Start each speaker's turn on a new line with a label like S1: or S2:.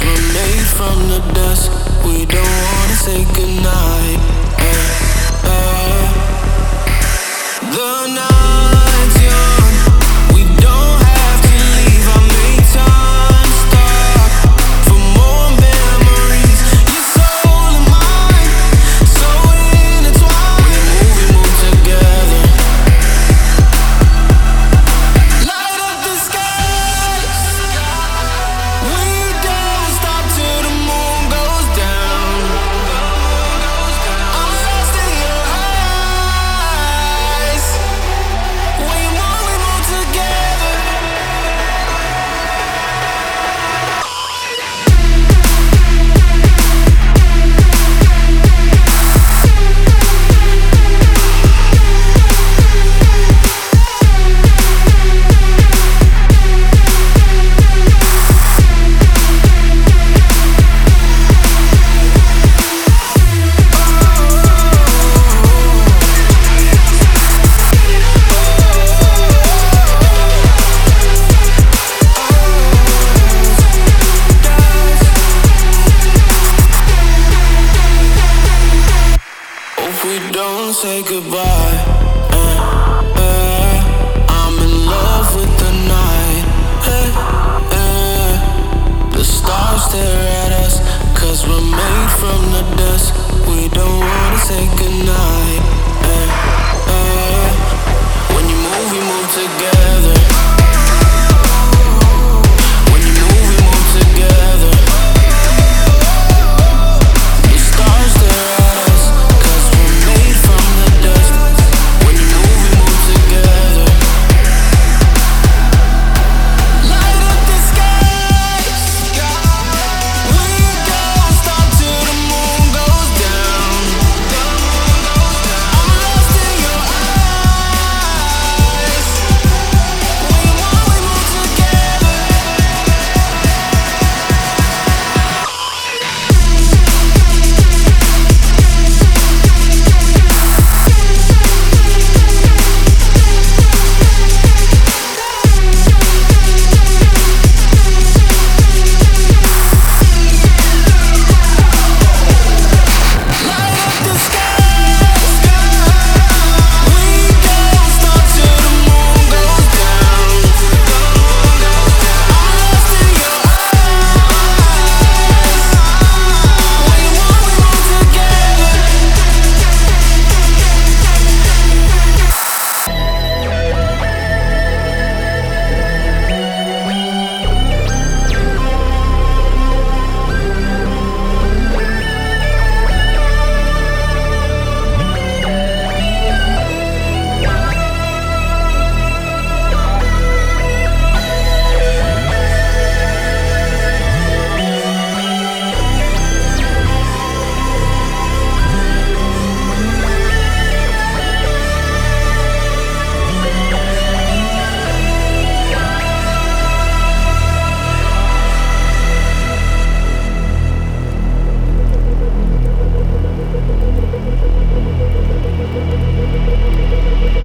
S1: were made from the dust. We don't wanna say goodnight. The night's young, we don't have to leave. I make time stop for more memories. Your soul and mine, so intertwined. We move together. Light up the skies. We don't stop till the moon goes down. I'm lost in your eyes. When you move, we move together. Hope we don't say goodbye.